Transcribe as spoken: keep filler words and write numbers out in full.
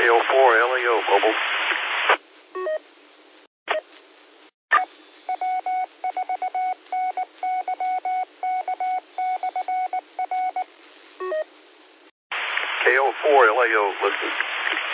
O four L E O, mobile. K O four L E O, listen.